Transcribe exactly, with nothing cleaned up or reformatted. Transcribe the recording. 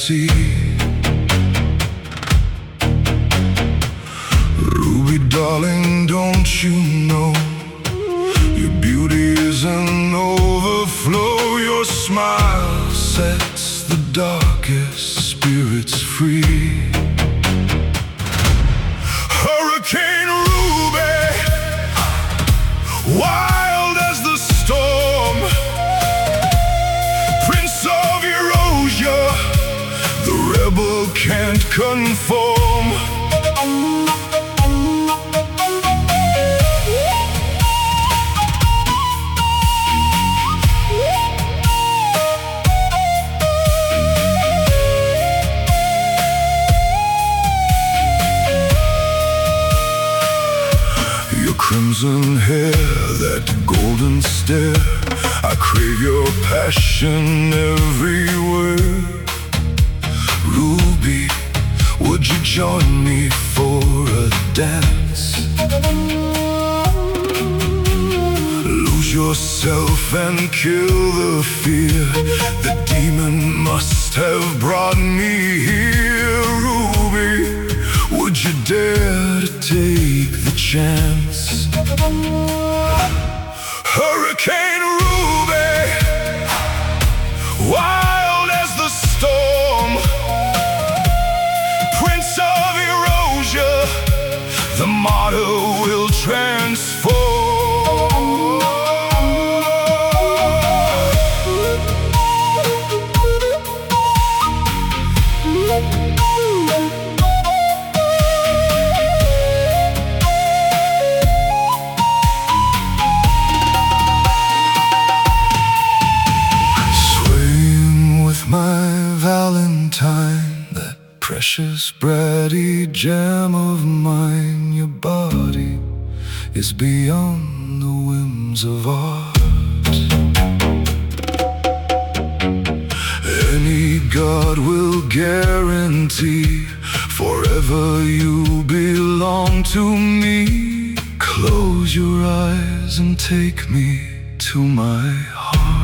see. Ruby, darling, don't you know your beauty is an overflow? Your smile sets the darkest spirits free. Hurricane Ruby, wild as the storm, Prince of Erosia, the rebel can't conform. Crimson hair, that golden stare, I crave your passion everywhere. Ruby, would you join me for a dance? Lose yourself and kill the fear. The demon must have brought me here. Ruby, would you dare to take the chance? Hurricane Ruby, wild as the storm, Prince of Erosia, the motto will transform. Valentine, that precious bratty gem of mine, your body is beyond the whims of art. Any god will guarantee forever you belong to me. Close your eyes and take me to my heart.